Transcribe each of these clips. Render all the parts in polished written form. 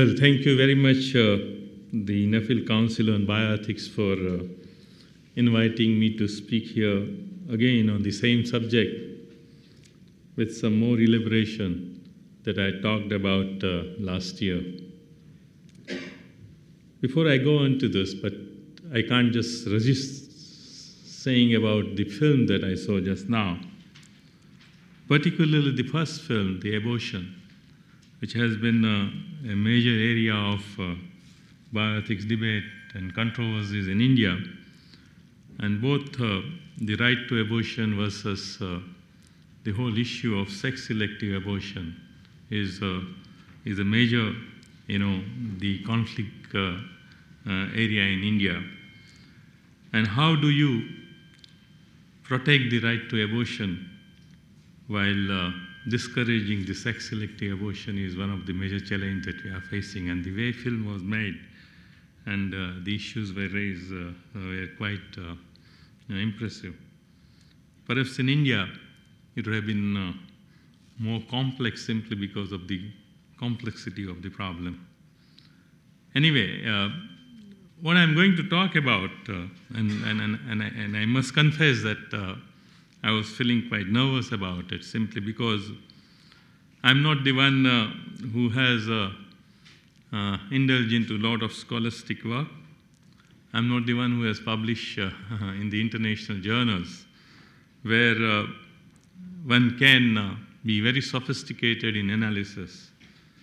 Well, thank you very much, the Nuffield Council on Bioethics, for inviting me to speak here again on the same subject with some more elaboration that I talked about last year. Before I go on to this, but I can't just resist saying about the film that I saw just now, particularly the first film, The Abortion, which has been a major area of bioethics debate and controversies in India. And both the right to abortion versus the whole issue of sex-selective abortion is a major, the conflict area in India. And how do you protect the right to abortion while discouraging the sex-selective abortion is one of the major challenges that we are facing. And the way film was made and the issues were raised were quite impressive. Perhaps in India, it would have been more complex simply because of the complexity of the problem. Anyway, what I'm going to talk about, and I must confess that I was feeling quite nervous about it simply because I'm not the one who has indulged into a lot of scholastic work. I'm not the one who has published in the international journals where one can be very sophisticated in analysis.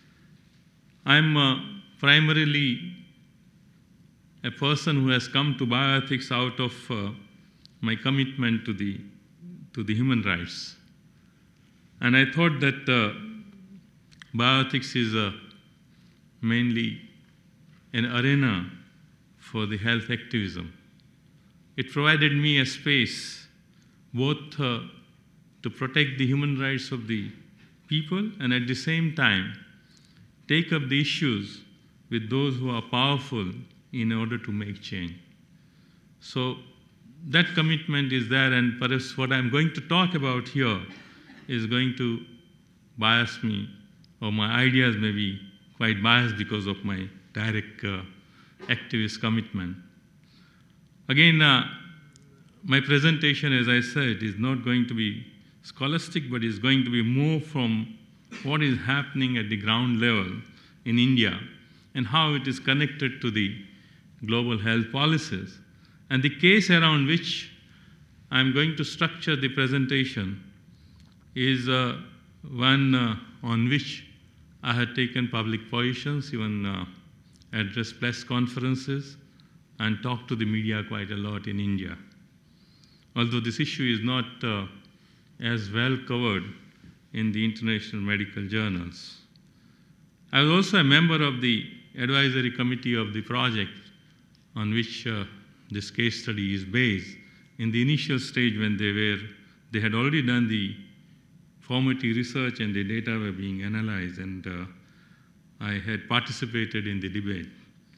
I'm primarily a person who has come to bioethics out of my commitment to the human rights. And I thought that bioethics is mainly an arena for the health activism. It provided me a space both to protect the human rights of the people and at the same time take up the issues with those who are powerful in order to make change. So that commitment is there, and perhaps what I'm going to talk about here is going to bias me, or my ideas may be quite biased because of my direct activist commitment. Again, my presentation, as I said, is not going to be scholastic, but is going to be more from what is happening at the ground level in India and how it is connected to the global health policies. And the case around which I'm going to structure the presentation is one on which I had taken public positions, even addressed press conferences, and talked to the media quite a lot in India. Although this issue is not as well covered in the international medical journals. I was also a member of the advisory committee of the project on which this case study is based. In the initial stage when they had already done the formative research and the data were being analyzed, and I had participated in the debate.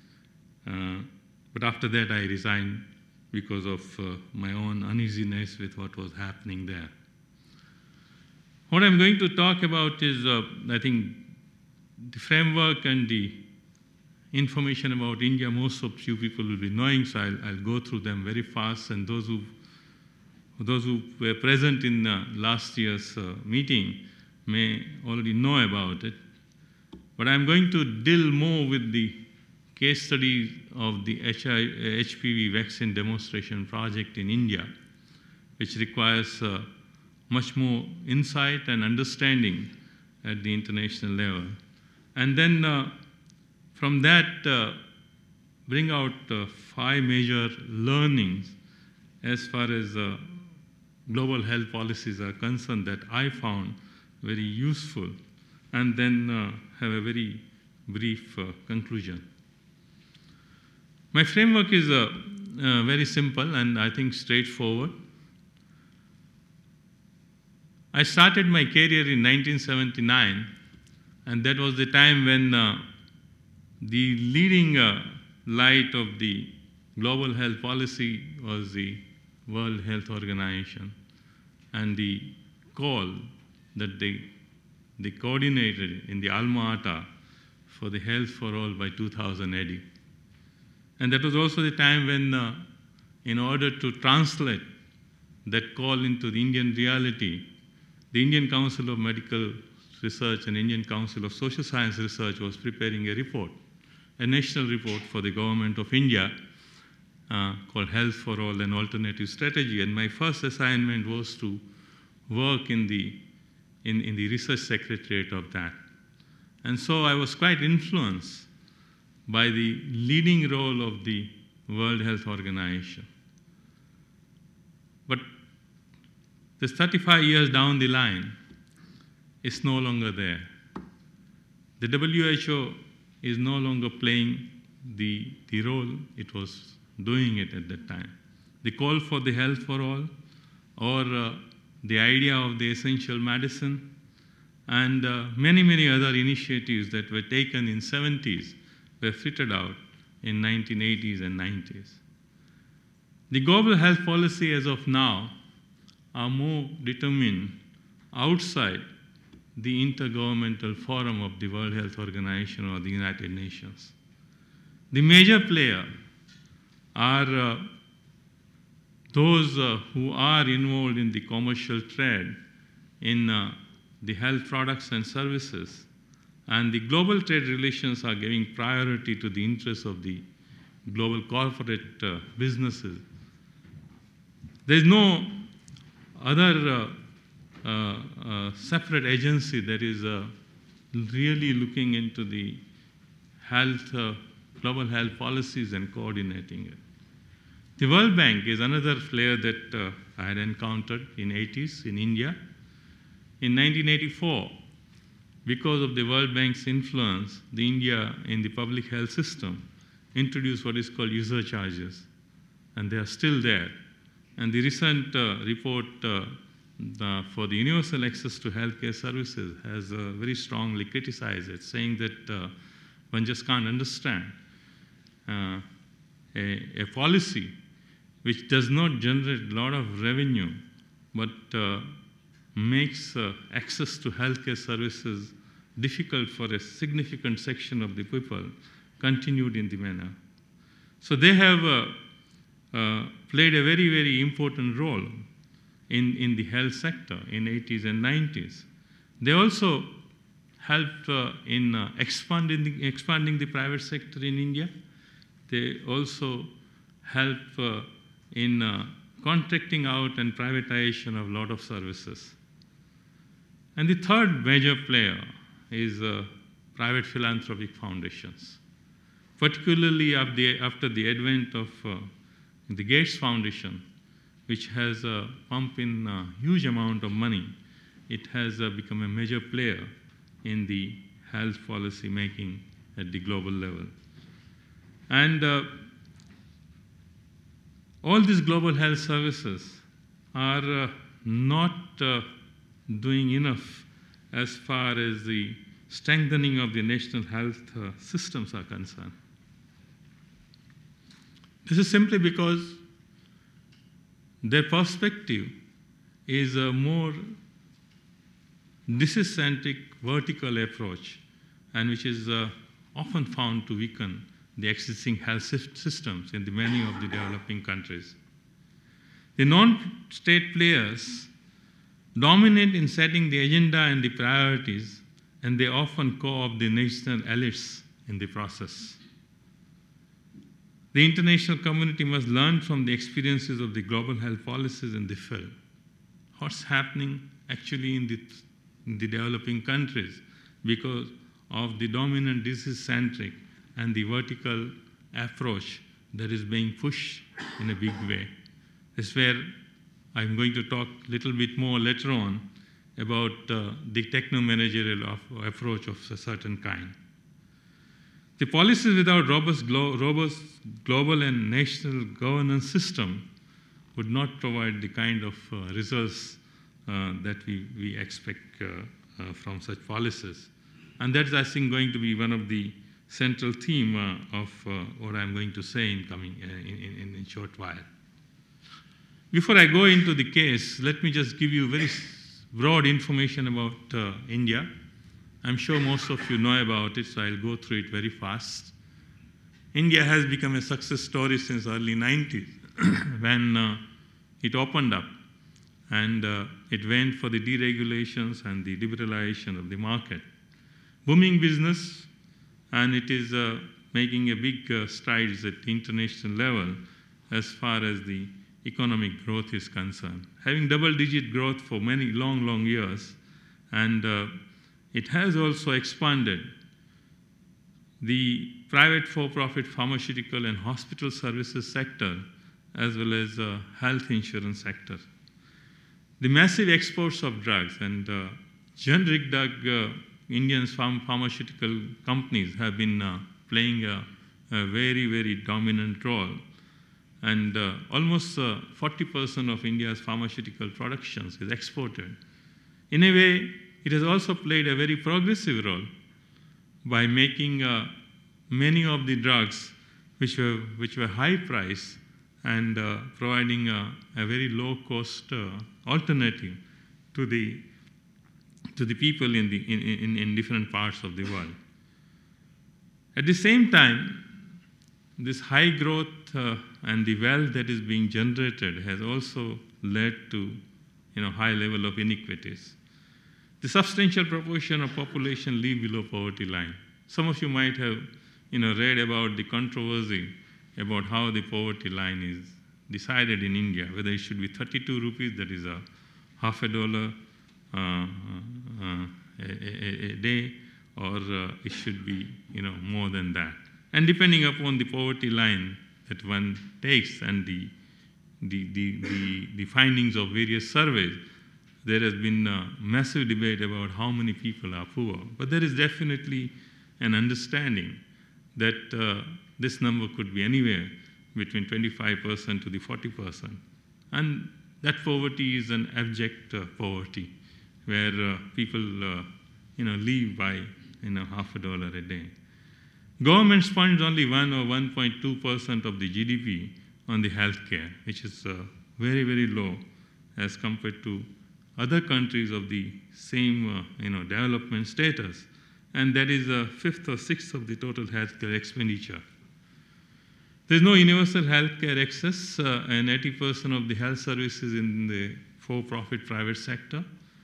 But after that I resigned because of my own uneasiness with what was happening there. What I'm going to talk about is, I think, the framework and the information about India, most of you people will be knowing, so I'll go through them very fast, and those who were present in last year's meeting may already know about it. But I'm going to deal more with the case study of the HPV vaccine demonstration project in India, which requires much more insight and understanding at the international level. And then from that, bring out 5 major learnings as far as global health policies are concerned that I found very useful, and then have a very brief conclusion. My framework is very simple and I think straightforward. I started my career in 1979, and that was the time when the leading light of the global health policy was the World Health Organization, and the call that they coordinated in the Alma Ata for the Health for All by 2000 AD. And that was also the time when, in order to translate that call into the Indian reality, the Indian Council of Medical Research and Indian Council of Social Science Research was preparing a report, a national report for the government of India called Health for All, an Alternative Strategy. And my first assignment was to work in the research secretariat of that. And so I was quite influenced by the leading role of the World Health Organization. But this 35 years down the line, it's no longer there. The WHO is no longer playing the role it was doing it at that time. The call for the health for all, or the idea of the essential medicine, and many, many other initiatives that were taken in 70s were fitted out in 1980s and 90s. The global health policy as of now are more determined outside the intergovernmental forum of the World Health Organization or the United Nations. The major players are those who are involved in the commercial trade in the health products and services, and the global trade relations are giving priority to the interests of the global corporate businesses. There is no other separate agency that is really looking into the health, global health policies and coordinating it. The World Bank is another player that I had encountered in the 80s in India. In 1984, because of the World Bank's influence, the India in the public health system introduced what is called user charges, and they are still there. And the recent report for the universal access to healthcare services has very strongly criticized it, saying that one just can't understand a policy which does not generate a lot of revenue, but makes access to healthcare services difficult for a significant section of the people, continued in the manner. So they have played a very, very important role in the health sector in 80s and 90s. They also helped in expanding the private sector in India. They also helped in contracting out and privatization of a lot of services. And the third major player is private philanthropic foundations, particularly after the advent of the Gates Foundation, which has pumped in a huge amount of money. It has become a major player in the health policy making at the global level. And all these global health services are not doing enough as far as the strengthening of the national health systems are concerned. This is simply because their perspective is a more disease-centric vertical approach, and which is often found to weaken the existing health systems in many of the developing countries. The non-state players dominate in setting the agenda and the priorities, and they often co-opt the national elites in the process. The international community must learn from the experiences of the global health policies in the field. What's happening actually in the developing countries because of the dominant disease-centric and the vertical approach that is being pushed in a big way. That's where I'm going to talk a little bit more later on about the techno-managerial approach of a certain kind. The policies without robust global and national governance system would not provide the kind of results that we expect from such policies. And that's, I think, going to be one of the central theme of what I'm going to say in a short while. Before I go into the case, let me just give you very broad information about India I'm sure most of you know about it, so I'll go through it very fast. India has become a success story since early 90s when it opened up and it went for the deregulations and the liberalization of the market. Booming business, and it is making a big strides at the international level as far as the economic growth is concerned. Having double-digit growth for many long years, and it has also expanded the private for-profit pharmaceutical and hospital services sector as well as health insurance sector. The massive exports of drugs and generic drug Indian pharmaceutical companies have been playing a very dominant role. And almost 40% of India's pharmaceutical productions is exported. In a way, it has also played a very progressive role by making many of the drugs which were high price and providing a very low cost alternative to the people in different parts of the world. At the same time, this high growth and the wealth that is being generated has also led to high level of inequities. The substantial proportion of population live below poverty line. Some of you might have read about the controversy about how the poverty line is decided in India, whether it should be 32 rupees, that is half a dollar a day, or it should be more than that. And depending upon the poverty line that one takes and the findings of various surveys, there has been a massive debate about how many people are poor. But there is definitely an understanding that this number could be anywhere between 25% to the 40%. And that poverty is an abject poverty, where people live by half a dollar a day. Government spends only 1 or 1.2% of the GDP on the healthcare, which is very low as compared to other countries of the same development status, and that is a fifth or sixth of the total healthcare expenditure. There is no universal healthcare access, and 80% of the health services in the for-profit private sector.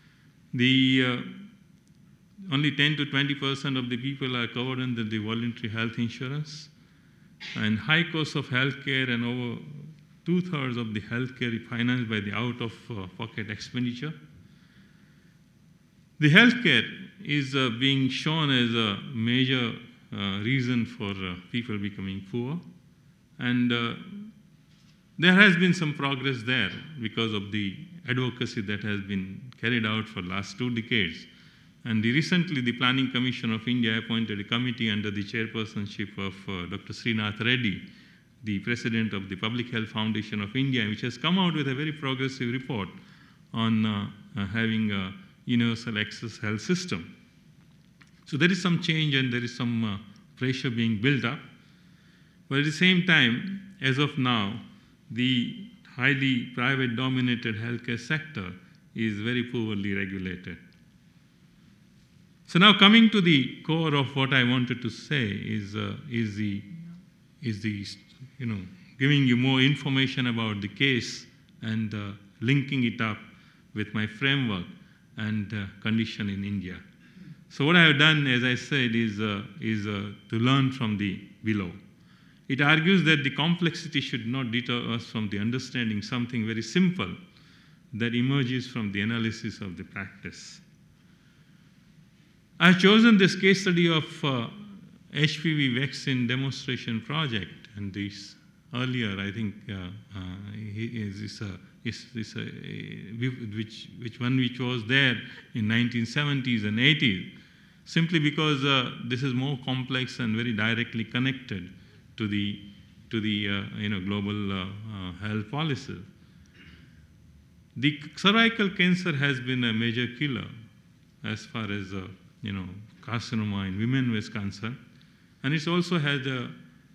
Only 10 to 20% of the people are covered under the voluntary health insurance, and high cost of healthcare, and over 2/3 of the healthcare is financed by the out-of-pocket expenditure. The healthcare is being shown as a major reason for people becoming poor, and there has been some progress there because of the advocacy that has been carried out for the last 2 decades. And recently, the Planning Commission of India appointed a committee under the chairpersonship of Dr. Srinath Reddy, the president of the Public Health Foundation of India, which has come out with a very progressive report on having a universal access health system. So there is some change and there is some pressure being built up. But at the same time, as of now, the highly private-dominated healthcare sector is very poorly regulated. So now coming to the core of what I wanted to say is giving you more information about the case and linking it up with my framework and condition in India. So what I have done, as I said, is to learn from the below. It argues that the complexity should not deter us from the understanding something very simple that emerges from the analysis of the practice. I have chosen this case study of HPV vaccine demonstration project, and this earlier, I think, which was there in 1970s and 80s, simply because this is more complex and very directly connected to the global health policy. The cervical cancer has been a major killer as far as carcinoma in women is concerned, and it's also had a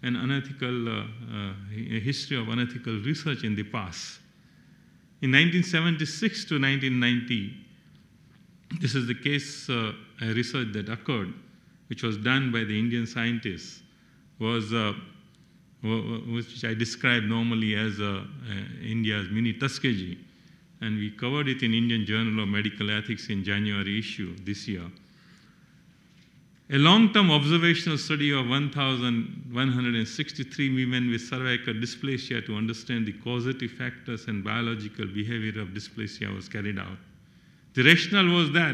history of unethical research in the past. In 1976 to 1990, This is the case research that occurred, which was done by the Indian scientists, which I describe normally as India's mini Tuskegee. And we covered it in Indian Journal of Medical Ethics in January issue this year. A long-term observational study of 1,163 women with cervical dysplasia to understand the causative factors and biological behavior of dysplasia was carried out. The rationale was that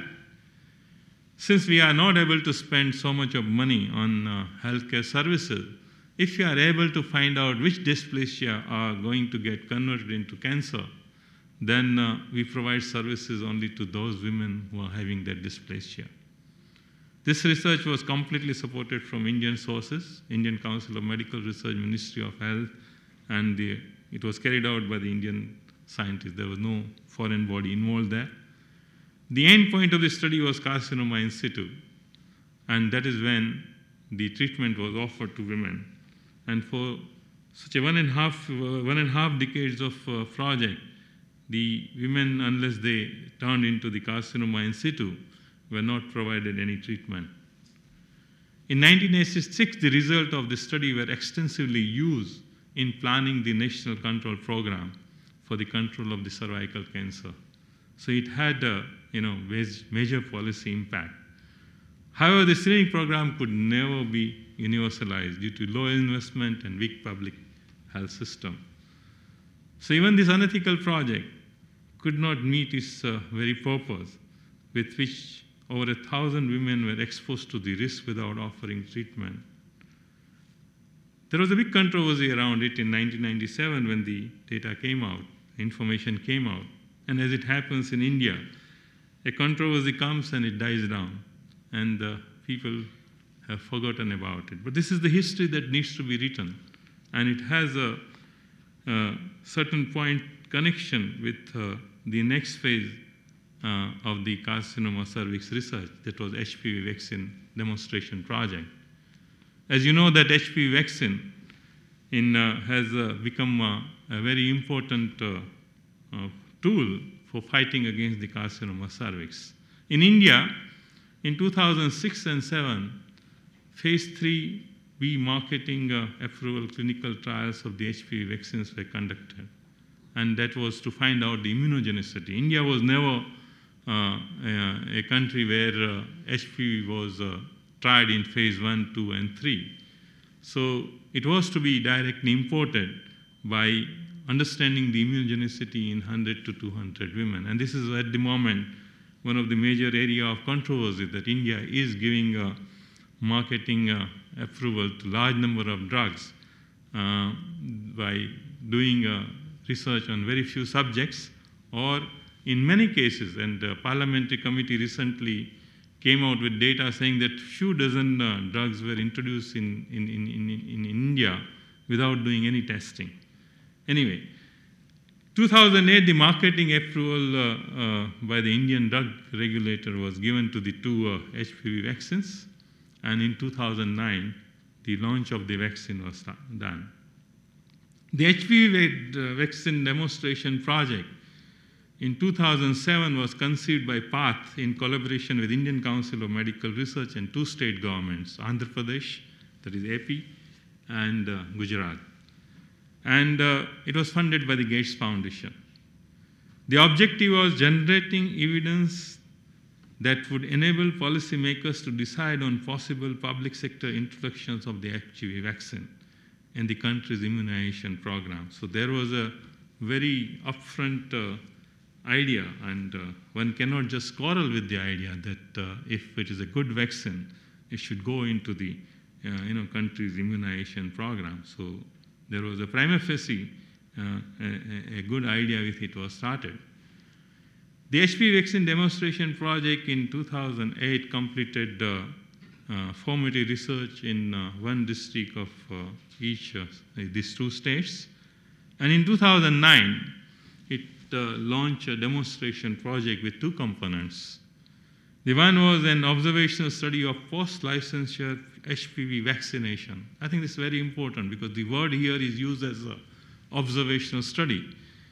since we are not able to spend so much of money on healthcare services, if we are able to find out which dysplasia are going to get converted into cancer, then we provide services only to those women who are having that dysplasia. This research was completely supported from Indian sources, Indian Council of Medical Research, Ministry of Health, and it was carried out by the Indian scientists. There was no foreign body involved there. The end point of the study was carcinoma in situ, and that is when the treatment was offered to women. And for such a one and a half decades of project, the women, unless they turned into the carcinoma in situ, were not provided any treatment. In 1986, the result of the study were extensively used in planning the National Control Program for the control of the cervical cancer. So it had a major policy impact. However, the screening program could never be universalized due to low investment and weak public health system. So even this unethical project could not meet its very purpose, with which over 1,000 women were exposed to the risk without offering treatment. There was a big controversy around it in 1997 when the data came out, information came out. And as it happens in India, a controversy comes and it dies down, and people have forgotten about it. But this is the history that needs to be written, and it has a certain point connection with the next phase of the carcinoma cervix research, that was HPV vaccine demonstration project. As you know, that HPV vaccine has become a very important tool for fighting against the carcinoma cervix. In India, in 2006 and 2007, phase 3B marketing approval clinical trials of the HPV vaccines were conducted, and that was to find out the immunogenicity. India was never a country where HPV was tried in phase 1, 2, and 3. So it was to be directly imported by understanding the immunogenicity in 100 to 200 women. And this is at the moment one of the major area of controversy, that India is giving marketing approval to large number of drugs by doing research on very few subjects, or in many cases, and the parliamentary committee recently came out with data saying that few dozen drugs were introduced in India without doing any testing. Anyway, 2008, the marketing approval by the Indian drug regulator was given to the two HPV vaccines, and in 2009, the launch of the vaccine was done. The HPV vaccine demonstration project in 2007 was conceived by PATH in collaboration with Indian Council of Medical Research and two state governments, Andhra Pradesh, that is AP, and Gujarat. And it was funded by the Gates Foundation. The objective was generating evidence that would enable policymakers to decide on possible public sector introductions of the HPV vaccine in the country's immunization program. So there was a very upfront idea, and one cannot just quarrel with the idea that if it is a good vaccine, it should go into the country's immunization program. So there was a prima facie a good idea with it was started. The HPV vaccine demonstration project in 2008 completed formative research in one district of these two states. And in 2009, it launched a demonstration project with two components. The one was an observational study of post-licensure HPV vaccination. I think this is very important because the word here is used as an observational study.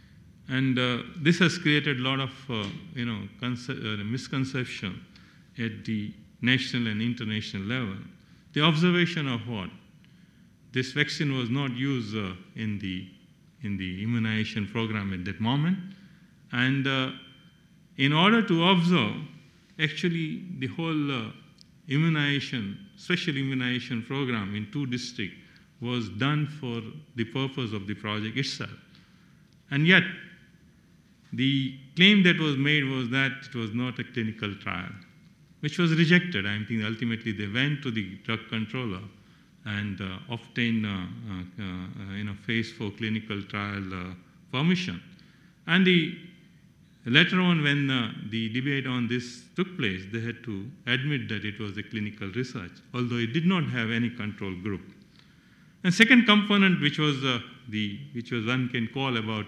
And this has created a lot of misconception at the national and international level. The observation of what? This vaccine was not used in the immunization program at that moment. And in order to observe, actually the whole special immunization program in 2 districts was done for the purpose of the project itself. And yet, the claim that was made was that it was not a clinical trial, which was rejected. I think ultimately they went to the drug controller and obtained phase 4 clinical trial permission. And later on, when the debate on this took place, they had to admit that it was a clinical research, although it did not have any control group. And second component, which was one can call about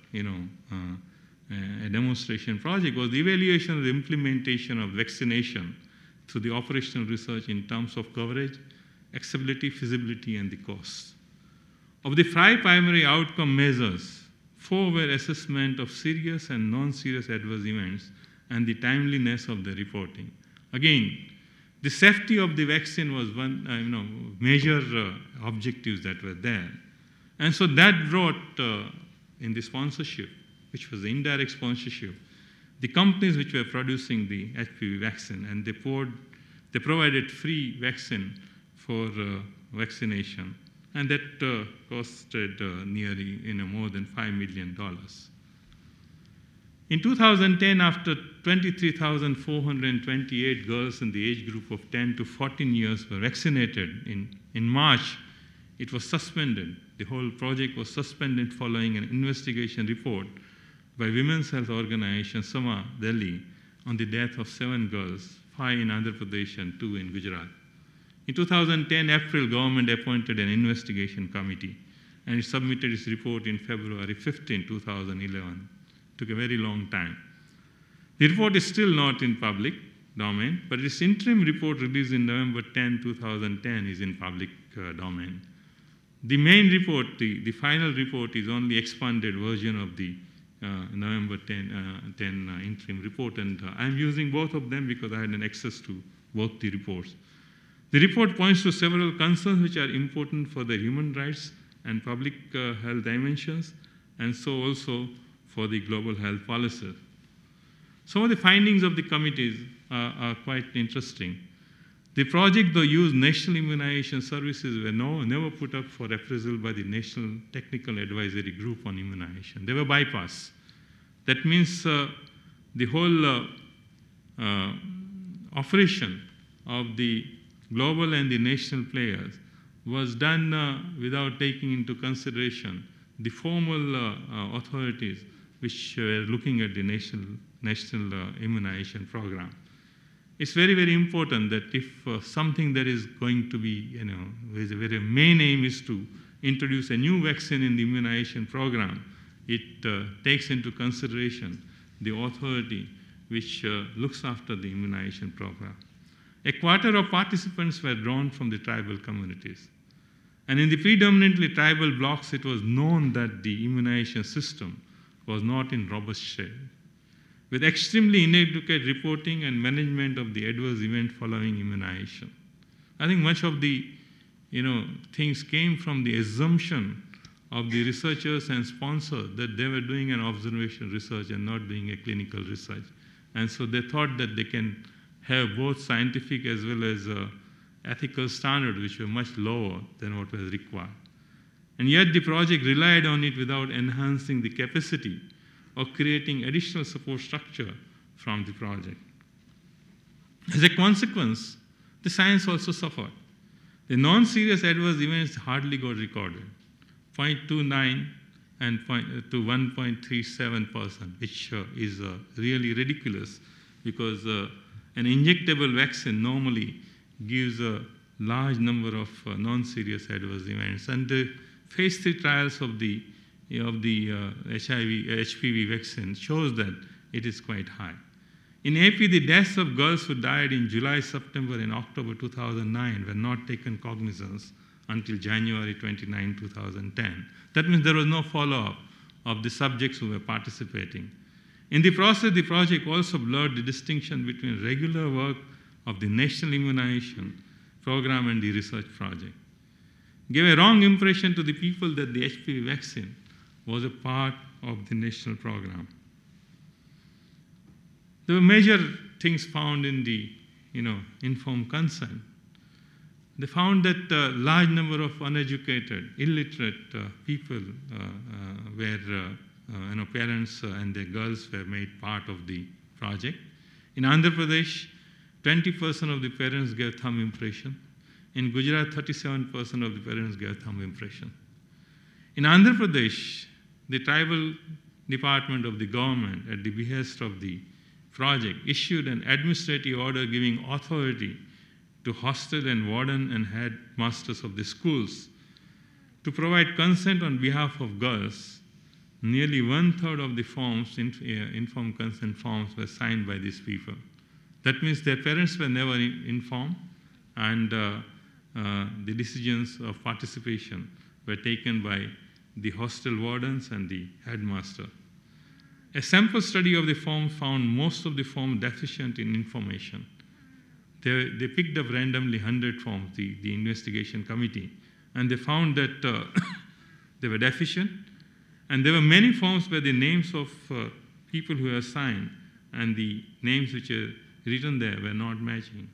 a demonstration project, was the evaluation of the implementation of vaccination through the operational research in terms of coverage, accessibility, feasibility, and the cost. Of the 5 primary outcome measures, 4 were assessment of serious and non-serious adverse events and the timeliness of the reporting. Again, the safety of the vaccine was one major objectives that were there. And so that brought in the sponsorship, which was the indirect sponsorship, the companies which were producing the HPV vaccine, and they provided free vaccine for vaccination, and that costed nearly more than $5 million. In 2010, after 23,428 girls in the age group of 10 to 14 years were vaccinated, in March, it was suspended. The whole project was suspended following an investigation report by Women's Health Organization, Sama, Delhi, on the death of 7 girls, 5 in Andhra Pradesh and 2 in Gujarat. In 2010, April, government appointed an investigation committee, and it submitted its report in February 15, 2011. It took a very long time. The report is still not in public domain, but its interim report released in November 10, 2010 is in public domain. The main report, the final report, is only expanded version of the November 10 interim report, and I'm using both of them because I had an access to both the reports. The report points to several concerns which are important for the human rights and public health dimensions, and so also for the global health policies. Some of the findings of the committees are quite interesting. The project, though, used National Immunization Services were never put up for appraisal by the National Technical Advisory Group on Immunization. They were bypassed. That means the whole operation of the global and the national players was done without taking into consideration the formal authorities which were looking at the national immunization program. It's very, very important that if something that is going to be, with a very main aim is to introduce a new vaccine in the immunization program, it takes into consideration the authority which looks after the immunization program. A quarter of participants were drawn from the tribal communities. And in the predominantly tribal blocks, it was known that the immunization system was not in robust shape, with extremely inadequate reporting and management of the adverse event following immunization. I think much of the things came from the assumption of the researchers and sponsors that they were doing an observational research and not doing a clinical research. And so they thought that they can have both scientific as well as ethical standards which were much lower than what was required. And yet the project relied on it without enhancing the capacity or creating additional support structure from the project. As a consequence, the science also suffered. The non-serious adverse events hardly got recorded, 0.29 and to 1.37%, which is really ridiculous because an injectable vaccine normally gives a large number of non-serious adverse events. And the phase 3 trials of the HPV vaccine shows that it is quite high. In AP, the deaths of girls who died in July, September, and October 2009 were not taken cognizance until January 29, 2010. That means there was no follow-up of the subjects who were participating. In the process, the project also blurred the distinction between regular work of the National Immunization Program and the research project. Gave a wrong impression to the people that the HPV vaccine was a part of the national program. There were major things found in the informed consent. They found that a large number of uneducated, illiterate people were, parents and their girls were made part of the project. In Andhra Pradesh, 20% of the parents gave thumb impression. In Gujarat, 37% of the parents gave thumb impression. In Andhra Pradesh, the tribal department of the government, at the behest of the project, issued an administrative order giving authority to hostel and warden and headmasters of the schools to provide consent on behalf of girls. Nearly 1/3 of the forms, informed consent forms, were signed by these people. That means their parents were never informed, and the decisions of participation were taken by the hostel wardens and the headmaster. A sample study of the form found most of the forms deficient in information. They picked up randomly 100 forms, the investigation committee, and they found that they were deficient, and there were many forms where the names of people who were signed and the names which are written there were not matching.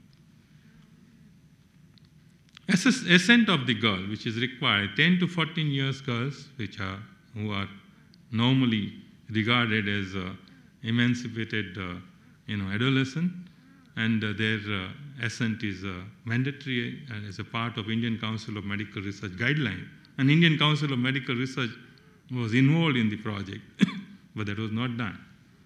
Assent of the girl, which is required, 10 to 14 years girls, who are normally regarded as emancipated, adolescent, and their assent is mandatory as a part of Indian Council of Medical Research guideline. And Indian Council of Medical Research was involved in the project, but that was not done.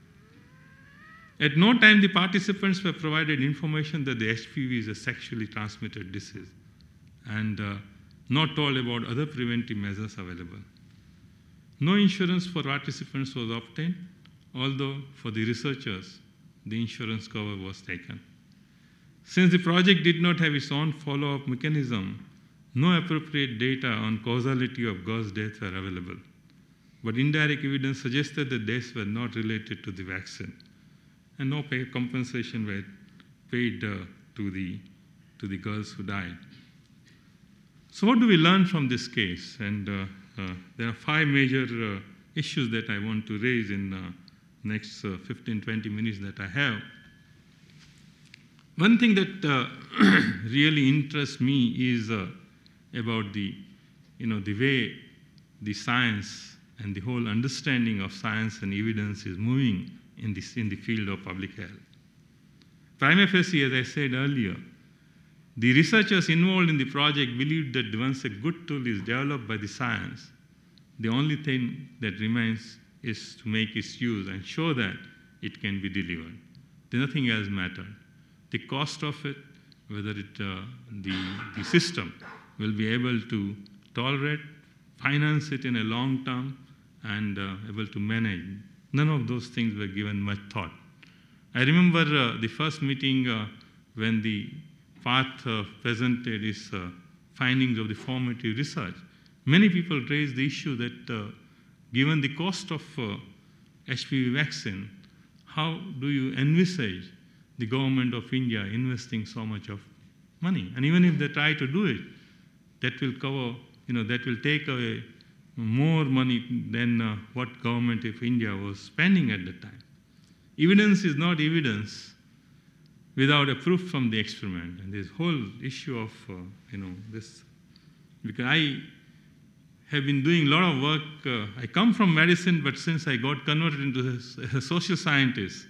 At no time the participants were provided information that the HPV is a sexually transmitted disease, and not told about other preventive measures available. No insurance for participants was obtained, although for the researchers, the insurance cover was taken. Since the project did not have its own follow-up mechanism, no appropriate data on causality of girls' deaths were available. But indirect evidence suggested that deaths were not related to the vaccine, and no compensation were paid to the girls who died. So what do we learn from this case? And there are 5 major issues that I want to raise in next 15-20 minutes that I have. One thing that really interests me is about the way the science and the whole understanding of science and evidence is moving in the field of public health. Prima facie, as I said earlier, the researchers involved in the project believed that once a good tool is developed by the science, the only thing that remains is to make its use and show that it can be delivered. Nothing else mattered. The cost of it, whether the system will be able to tolerate, finance it in a long term, and able to manage. None of those things were given much thought. I remember the first meeting when the Path presented his findings of the formative research. Many people raised the issue that given the cost of HPV vaccine, how do you envisage the government of India investing so much of money? And even if they try to do it, that will cover, that will take away more money than what government of India was spending at the time. Evidence is not evidence without a proof from the experiment. And this whole issue of, this, because I have been doing a lot of work. I come from medicine, but since I got converted into a social scientist,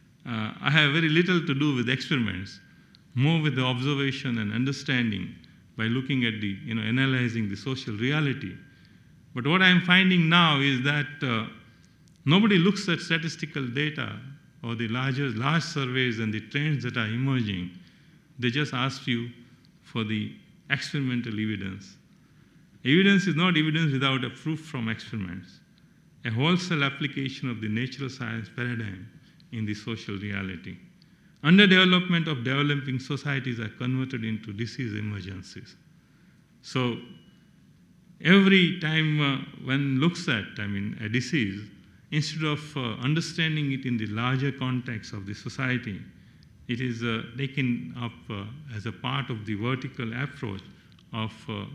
I have very little to do with experiments, more with the observation and understanding by looking at the, analyzing the social reality. But what I'm finding now is that nobody looks at statistical data or the large surveys and the trends that are emerging. They just ask you for the experimental evidence. Evidence is not evidence without a proof from experiments, a wholesale application of the natural science paradigm in the social reality. Underdevelopment of developing societies are converted into disease emergencies. So every time one looks at, a disease, instead of understanding it in the larger context of the society, it is taken up as a part of the vertical approach of,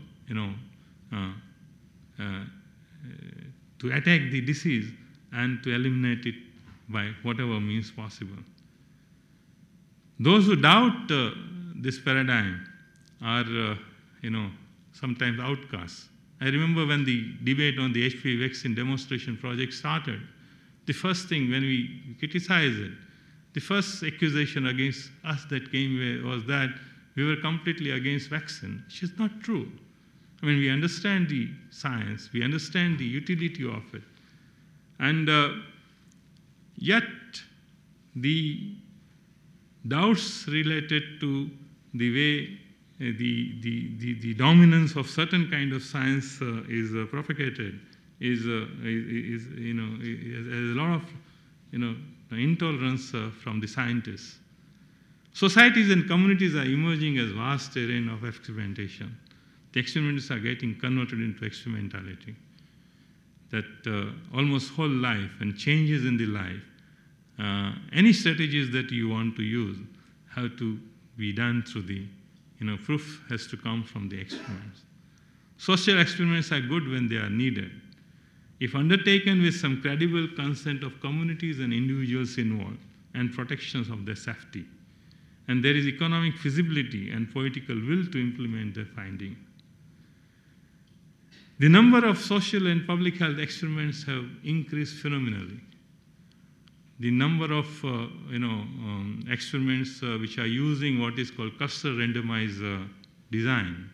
to attack the disease and to eliminate it by whatever means possible. Those who doubt this paradigm are, sometimes outcasts. I remember when the debate on the HPV vaccine demonstration project started, the first thing when we criticized it, the first accusation against us that came was that we were completely against vaccine, which is not true. We understand the science, we understand the utility of it, and yet the doubts related to the way the dominance of certain kind of science is propagated is a lot of intolerance from the scientists. Societies and communities are emerging as vast terrain of experimentation. The experiments are getting converted into experimentality. That almost whole life and changes in the life, any strategies that you want to use have to be done through the, proof has to come from the experiments. Social experiments are good when they are needed. If undertaken with some credible consent of communities and individuals involved and protections of their safety, and there is economic feasibility and political will to implement their finding. The number of social and public health experiments have increased phenomenally. The number of experiments which are using what is called cluster randomized design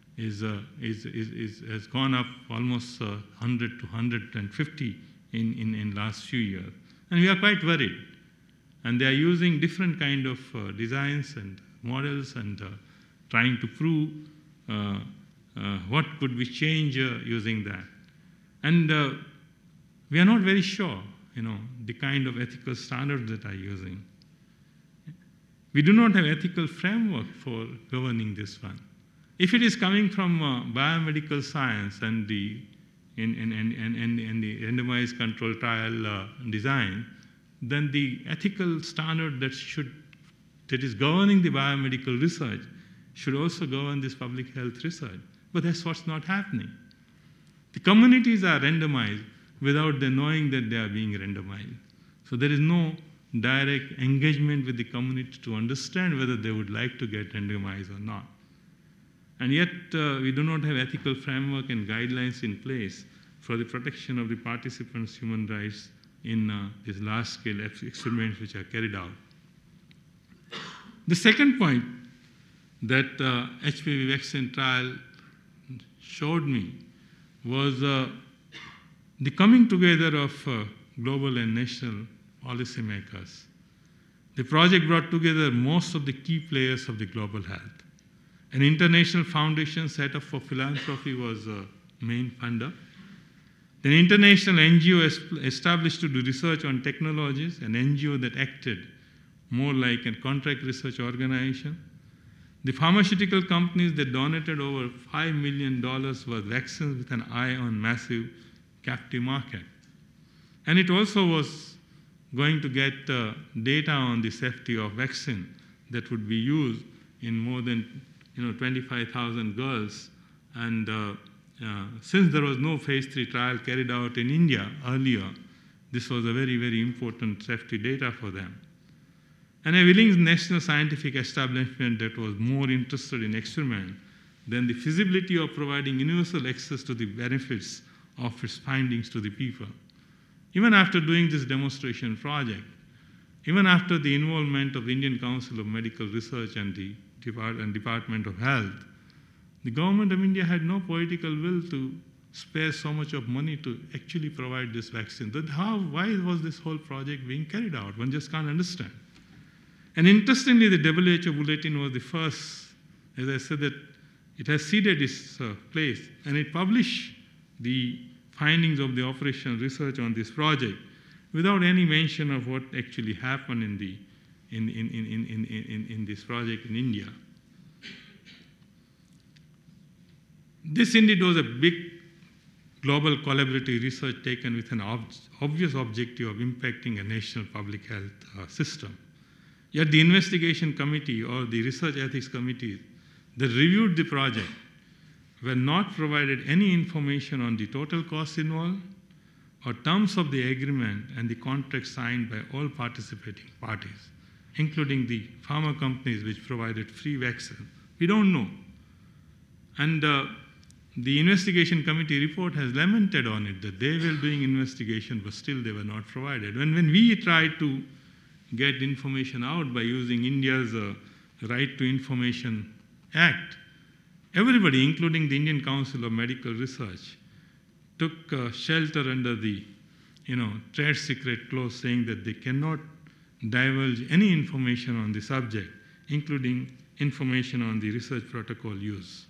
has gone up almost 100 to 150 in last few years. And we are quite worried. And they are using different kind of designs and models and trying to prove what could be changed using that. And we are not very sure, the kind of ethical standards that are using. We do not have ethical framework for governing this one. If it is coming from biomedical science and the randomized control trial design, then the ethical standard that is governing the biomedical research should also govern this public health research. But that's what's not happening. The communities are randomized without them knowing that they are being randomized. So there is no direct engagement with the community to understand whether they would like to get randomized or not. And yet we do not have ethical framework and guidelines in place for the protection of the participants' human rights in these large-scale experiments which are carried out. The second point that HPV vaccine trial showed me was the coming together of global and national policymakers. The project brought together most of the key players of the global health. An international foundation set up for philanthropy was the main funder. An international NGO established to do research on technologies, an NGO that acted more like a contract research organization. The pharmaceutical companies that donated over $5 million worth vaccines with an eye on massive captive market. And it also was going to get data on the safety of vaccine that would be used in more than 25,000 girls. And since there was no phase 3 trial carried out in India earlier, this was a very, very important safety data for them. And a willing national scientific establishment that was more interested in experiment than the feasibility of providing universal access to the benefits of its findings to the people. Even after doing this demonstration project, even after the involvement of the Indian Council of Medical Research and the Department of Health, the government of India had no political will to spare so much of money to actually provide this vaccine. Why was this whole project being carried out? One just can't understand. And interestingly, the WHO bulletin was the first, as I said, that it has ceded its place, and it published the findings of the operational research on this project without any mention of what actually happened in this project in India. This indeed was a big global collaborative research taken with an obvious objective of impacting a national public health system. Yet the investigation committee or the research ethics committee that reviewed the project were not provided any information on the total costs involved or terms of the agreement and the contract signed by all participating parties, including the pharma companies which provided free vaccine. We don't know. And the investigation committee report has lamented on it that they were doing investigation, but still they were not provided. When we tried to get information out by using India's Right to Information Act, everybody, including the Indian Council of Medical Research, took shelter under the trade secret clause, saying that they cannot divulge any information on the subject, including information on the research protocol use.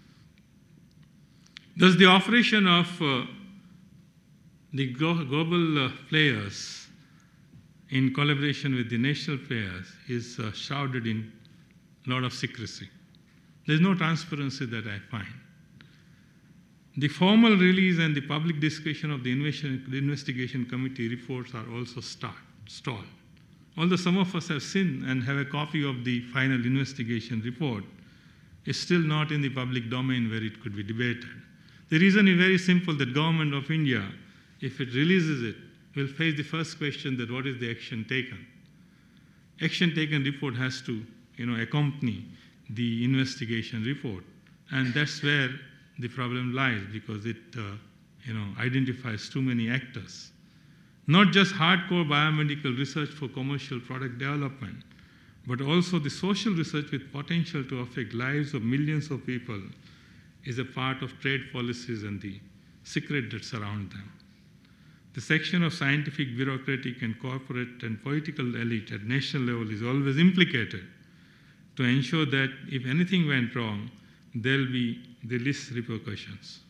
Thus, the operation of the global players in collaboration with the national players is shrouded in a lot of secrecy. There is no transparency that I find. The formal release and the public discussion of the investigation committee reports are also stalled. Although some of us have seen and have a copy of the final investigation report, it's still not in the public domain where it could be debated. The reason is very simple, that government of India, if it releases it, will face the first question that what is the action taken? Action taken report has to accompany the investigation report. And that's where the problem lies, because it identifies too many actors. Not just hardcore biomedical research for commercial product development, but also the social research with potential to affect lives of millions of people is a part of trade policies and the secret that surround them. The section of scientific, bureaucratic, and corporate and political elite at national level is always implicated to ensure that if anything went wrong, there will be the least repercussions.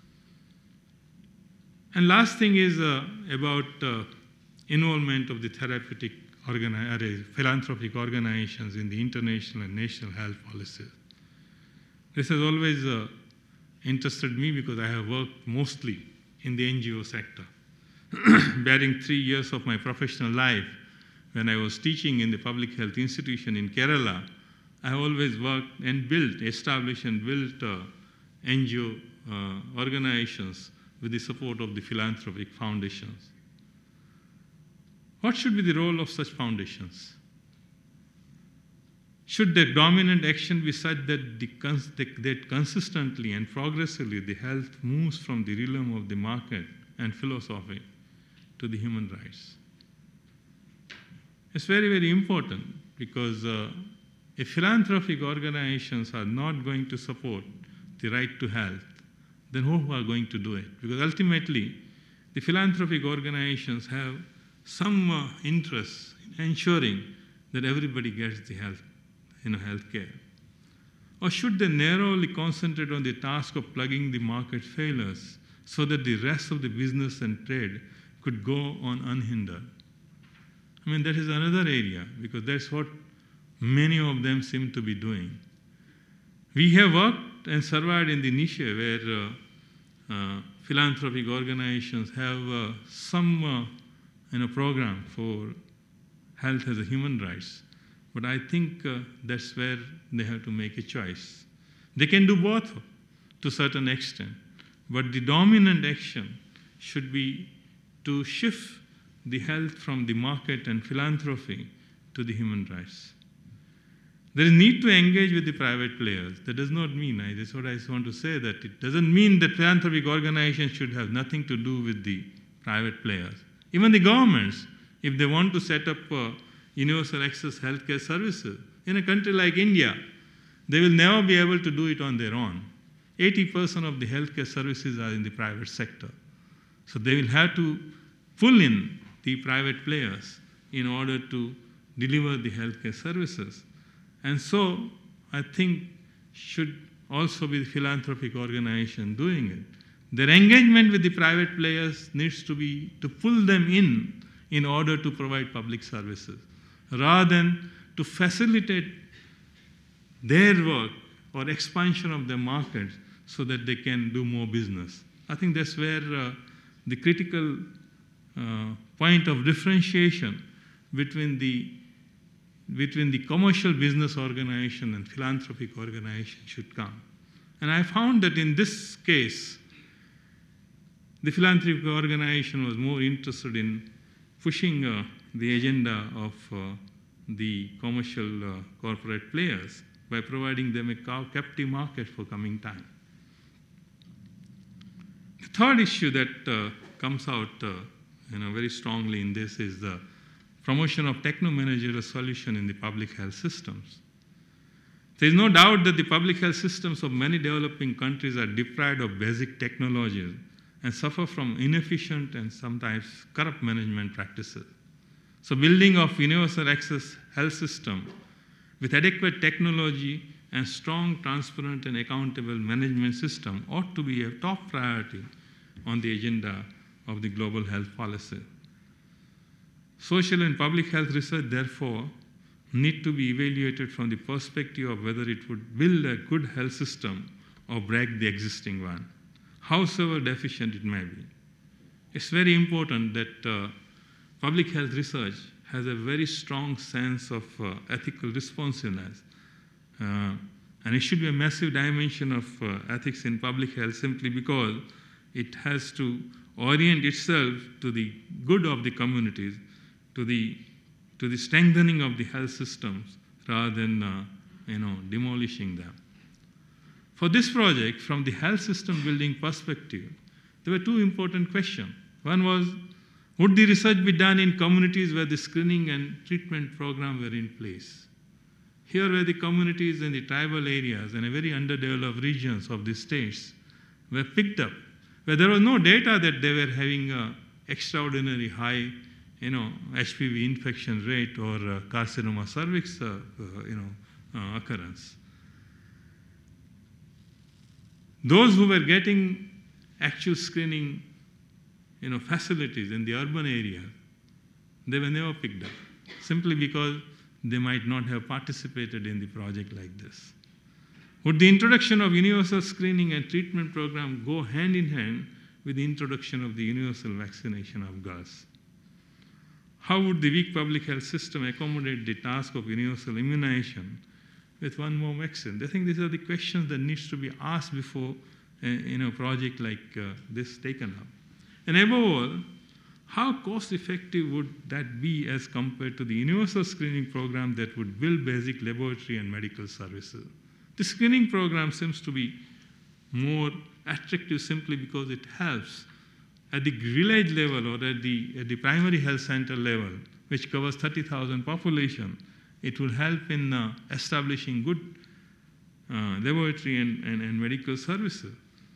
And last thing is about involvement of the therapeutic philanthropic organizations in the international and national health policies. This has always interested me because I have worked mostly in the NGO sector. Bearing 3 years of my professional life, when I was teaching in the public health institution in Kerala, I always worked and established and built NGO organizations with the support of the philanthropic foundations. What should be the role of such foundations? Should their dominant action be such that consistently and progressively the health moves from the realm of the market and philosophy to the human rights? It's very, very important, because if philanthropic organizations are not going to support the right to health, then who are going to do it? Because ultimately, the philanthropic organizations have some interest in ensuring that everybody gets the health care. Or should they narrowly concentrate on the task of plugging the market failures so that the rest of the business and trade could go on unhindered? I mean, that is another area, because that's what many of them seem to be doing. We have worked and survived in the niche where philanthropic organizations have some program for health as a human rights. But I think that's where they have to make a choice. They can do both to a certain extent, but the dominant action should be to shift the health from the market and philanthropy to the human rights. There is need to engage with the private players. That does not mean, that's what I want to say, that it doesn't mean that philanthropic organizations should have nothing to do with the private players. Even the governments, if they want to set up universal access healthcare services in a country like India, they will never be able to do it on their own. 80% of the healthcare services are in the private sector. So they will have to pull in the private players in order to deliver the healthcare services. And so I think should also be the philanthropic organization doing it. Their engagement with the private players needs to be to pull them in order to provide public services, rather than to facilitate their work or expansion of their markets so that they can do more business. I think that's where the critical point of differentiation between the commercial business organization and philanthropic organization should come. And I found that in this case, the philanthropic organization was more interested in pushing the agenda of the commercial corporate players by providing them a captive market for coming time. The third issue that comes out very strongly in this is the promotion of techno-managerial solution in the public health systems. There is no doubt that the public health systems of many developing countries are deprived of basic technologies and suffer from inefficient and sometimes corrupt management practices. So building of universal access health system with adequate technology and strong, transparent and accountable management system ought to be a top priority on the agenda of the global health policy. Social and public health research, therefore, need to be evaluated from the perspective of whether it would build a good health system or break the existing one, howsoever deficient it may be. It's very important that public health research has a very strong sense of ethical responsiveness. And it should be a massive dimension of ethics in public health simply because it has to orient itself to the good of the communities, to the strengthening of the health systems rather than demolishing them. For this project, from the health system building perspective, there were two important questions. One was, would the research be done in communities where the screening and treatment program were in place? Here were the communities in the tribal areas and very underdeveloped regions of the states were picked up, where there was no data that they were having an extraordinary high HPV infection rate or carcinoma cervix occurrence. Those who were getting actual screening facilities in the urban area, they were never picked up, simply because they might not have participated in the project like this. Would the introduction of universal screening and treatment program go hand in hand with the introduction of the universal vaccination of girls? How would the weak public health system accommodate the task of universal immunization with one more vaccine? I think these are the questions that needs to be asked before a project like this taken up. And above all, how cost-effective would that be as compared to the universal screening program that would build basic laboratory and medical services? The screening program seems to be more attractive simply because it helps at the village level or at the primary health center level, which covers 30,000 population. It will help in establishing good laboratory and medical services.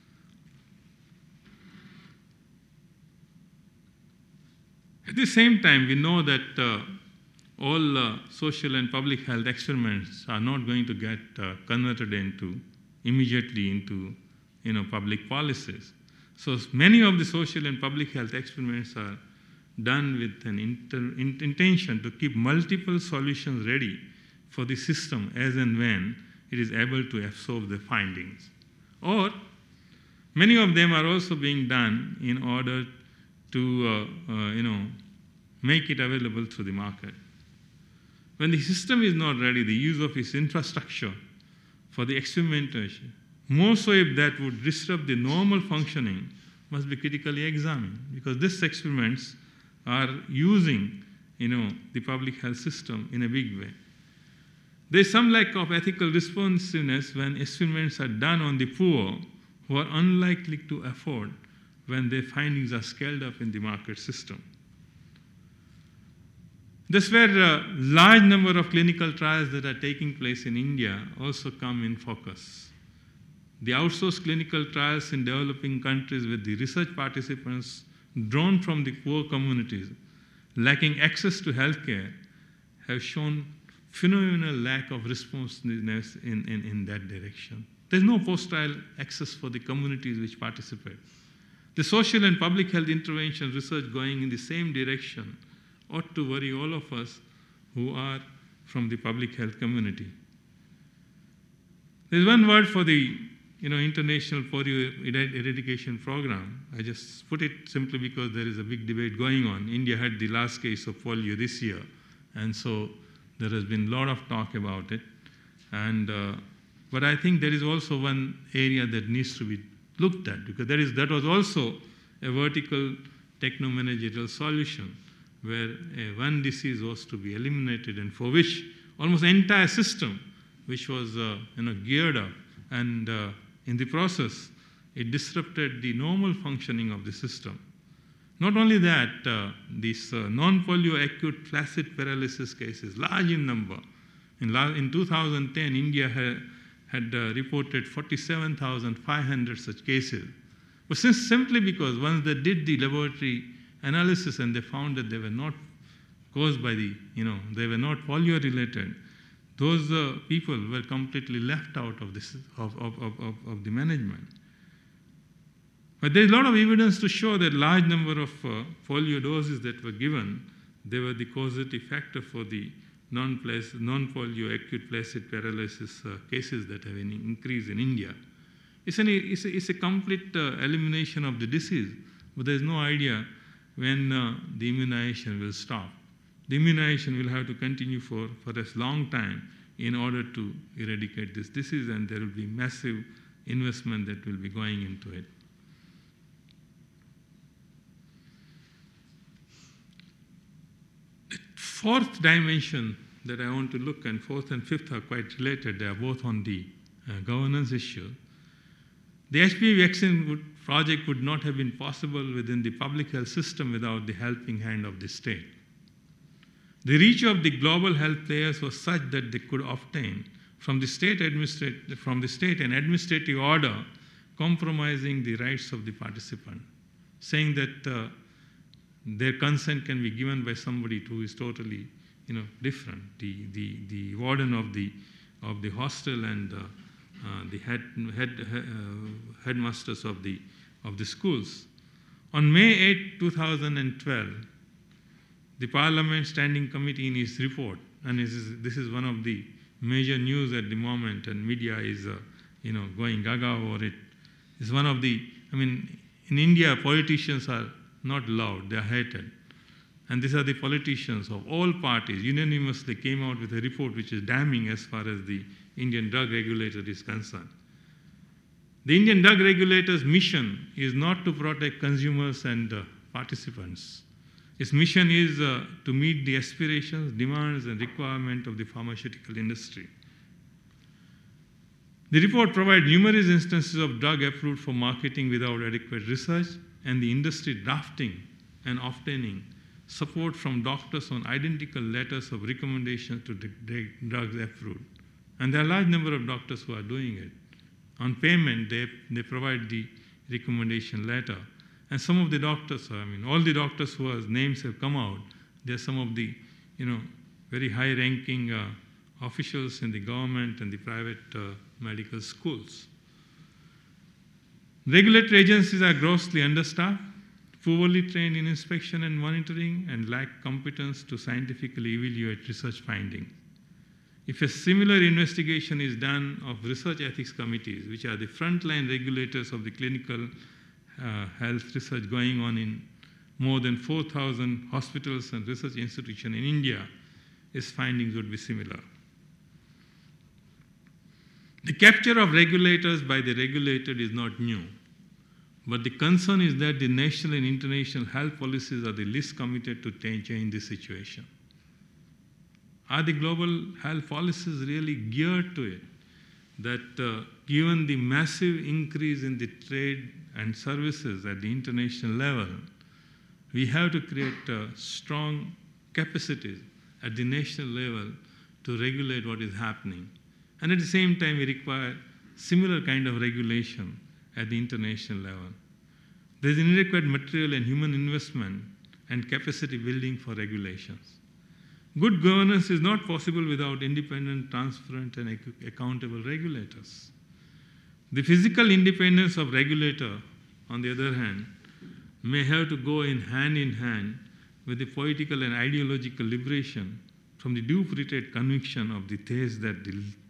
At the same time, we know that all social and public health experiments are not going to get converted immediately into public policies. So many of the social and public health experiments are done with an intention to keep multiple solutions ready for the system as and when it is able to absorb the findings. Or many of them are also being done in order to make it available to the market. When the system is not ready, the use of its infrastructure for the experimentation, more so if that would disrupt the normal functioning, must be critically examined, because these experiments are using the public health system in a big way. There is some lack of ethical responsiveness when experiments are done on the poor who are unlikely to afford when their findings are scaled up in the market system. That's where a large number of clinical trials that are taking place in India also come in focus. The outsourced clinical trials in developing countries with the research participants drawn from the poor communities lacking access to healthcare have shown phenomenal lack of responsiveness in that direction. There's no post-trial access for the communities which participate. The social and public health intervention research going in the same direction ought to worry all of us who are from the public health community. There's one word for the international polio eradication program. I just put it simply because there is a big debate going on. India had the last case of polio this year, and so there has been a lot of talk about it. But I think there is also one area that needs to be looked at, because that was also a vertical techno-managerial solution where one disease was to be eliminated, and for which almost the entire system, which was geared up, and in the process, it disrupted the normal functioning of the system. Not only that, these non-polio acute flaccid paralysis cases, large in number. In 2010, India had reported 47,500 such cases. But simply because once they did the laboratory analysis and they found that they were not caused by they were not polio related, those people were completely left out of this of the management. But there is a lot of evidence to show that large number of polio doses that were given, they were the causative factor for the non-polio acute flaccid paralysis cases that have increased in India. It's a complete elimination of the disease, but there is no idea when the immunization will stop. The immunization will have to continue for a long time in order to eradicate this disease, and there will be massive investment that will be going into it. The fourth dimension that I want to look, and fourth and fifth are quite related. They are both on the governance issue. The HPV vaccine project would not have been possible within the public health system without the helping hand of the state. The reach of the global health players was such that they could obtain from the state an administrative order compromising the rights of the participant, saying that their consent can be given by somebody who is totally different. The warden of the hostel and the headmasters of the schools. On May 8, 2012, the Parliament Standing Committee in its report, and this is one of the major news at the moment, and media is going gaga over it. It's one of the, in India, politicians are not loved, they are hated. And these are the politicians of all parties unanimously came out with a report which is damning as far as the Indian drug regulator is concerned. The Indian drug regulator's mission is not to protect consumers and participants. Its mission is to meet the aspirations, demands, and requirements of the pharmaceutical industry. The report provides numerous instances of drug approved for marketing without adequate research, and the industry drafting and obtaining support from doctors on identical letters of recommendation to drugs approved. And there are a large number of doctors who are doing it. On payment, they provide the recommendation letter. And some of the doctors, all the doctors whose names have come out, they are some of the, very high-ranking officials in the government and the private medical schools. Regulatory agencies are grossly understaffed, poorly trained in inspection and monitoring, and lack competence to scientifically evaluate research findings. If a similar investigation is done of research ethics committees, which are the frontline regulators of the clinical health research going on in more than 4,000 hospitals and research institutions in India, its findings would be similar. The capture of regulators by the regulated is not new, but the concern is that the national and international health policies are the least committed to change the situation. Are the global health policies really geared to it? That given the massive increase in the trade and services at the international level, we have to create strong capacities at the national level to regulate what is happening. And at the same time, we require similar kind of regulation at the international level. There is inadequate material and human investment and capacity building for regulations. Good governance is not possible without independent, transparent, and accountable regulators. The physical independence of regulator, on the other hand, may have to go in hand with the political and ideological liberation from the deep-rooted conviction of the thesis that the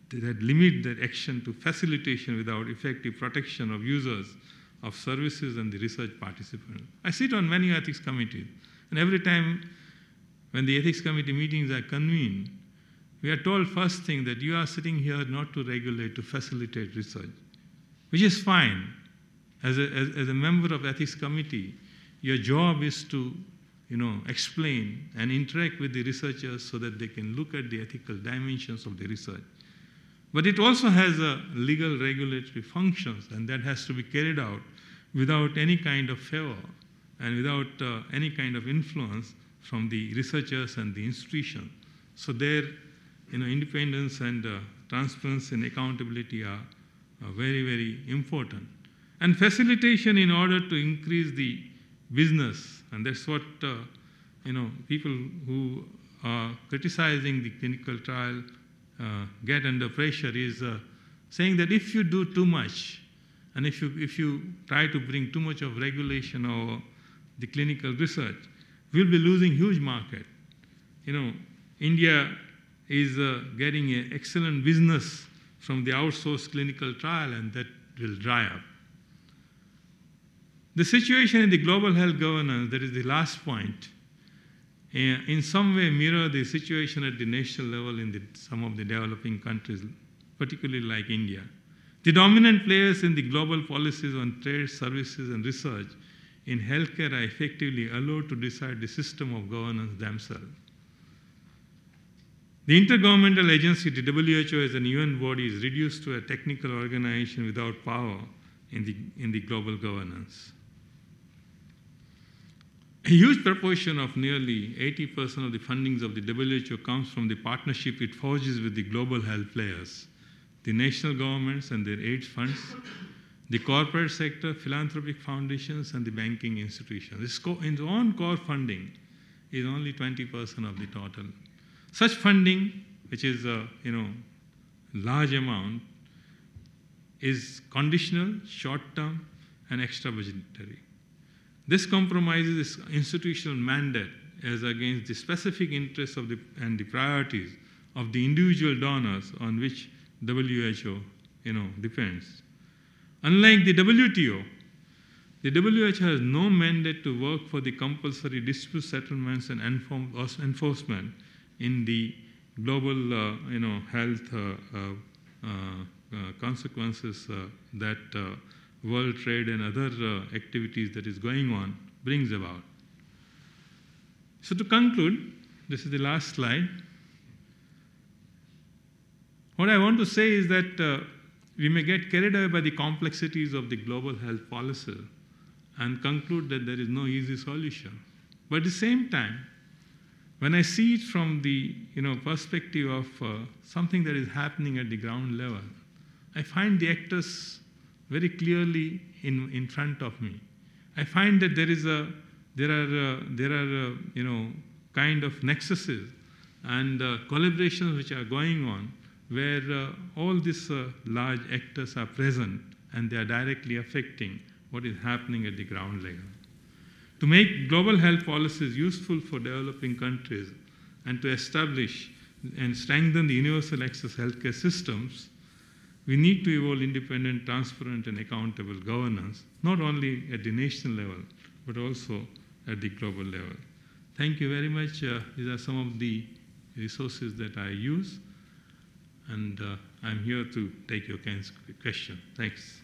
that limit their action to facilitation without effective protection of users of services and the research participants. I sit on many ethics committees, and every time when the ethics committee meetings are convened, we are told first thing that you are sitting here not to regulate, to facilitate research, which is fine. As a member of ethics committee, your job is to explain and interact with the researchers so that they can look at the ethical dimensions of the research. But it also has a legal regulatory functions, and that has to be carried out without any kind of favor and without any kind of influence from the researchers and the institution. So their independence and transparency and accountability are very, very important. And facilitation in order to increase the business, and that's what people who are criticizing the clinical trial get under pressure is saying that if you do too much, and if you try to bring too much of regulation over the clinical research, we'll be losing huge market. India is getting an excellent business from the outsourced clinical trial, and that will dry up. The situation in the global health governance, that is the last point, in some way mirror the situation at the national level in some of the developing countries, particularly like India. The dominant players in the global policies on trade, services, and research in healthcare are effectively allowed to decide the system of governance themselves. The intergovernmental agency, the WHO, as an UN body, is reduced to a technical organization without power in the global governance. A huge proportion of nearly 80% of the fundings of the WHO comes from the partnership it forges with the global health players, the national governments and their aid funds, the corporate sector, philanthropic foundations, and the banking institutions. Its own core funding is only 20% of the total. Such funding, which is a large amount, is conditional, short-term, and extra-budgetary. This compromises its institutional mandate as against the specific interests of and the priorities of the individual donors on which WHO depends. Unlike the WTO, the WHO has no mandate to work for the compulsory dispute settlements and enforcement in the global health consequences that world trade and other activities that is going on brings about. So to conclude, this is the last slide. What I want to say is that we may get carried away by the complexities of the global health policy and conclude that there is no easy solution. But at the same time, when I see it from the perspective of something that is happening at the ground level, I find the actors very clearly in front of me. I find that there are kind of nexuses and collaborations which are going on where all these large actors are present and they are directly affecting what is happening at the ground level. To make global health policies useful for developing countries and to establish and strengthen the universal access healthcare systems, we need to evolve independent, transparent, and accountable governance, not only at the national level, but also at the global level. Thank you very much. These are some of the resources that I use, and I'm here to take your questions. Thanks.